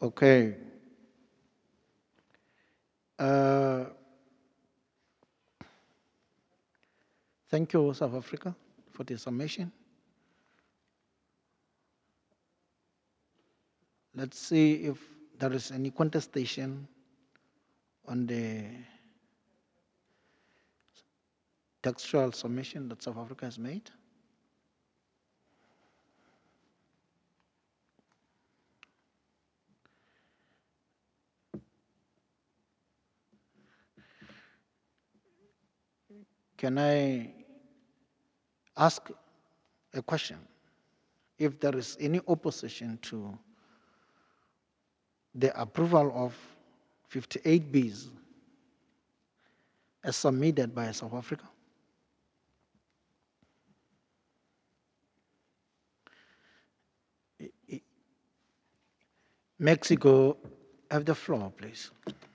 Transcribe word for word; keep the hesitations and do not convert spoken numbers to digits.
Okay. Uh, Thank you, South Africa, for the submission. Let's see if there is any contestation on the textual submission that South Africa has made. Can I ask a question? If there is any opposition to the approval of fifty-eight Bs as submitted by South Africa? Mexico, have the floor, please.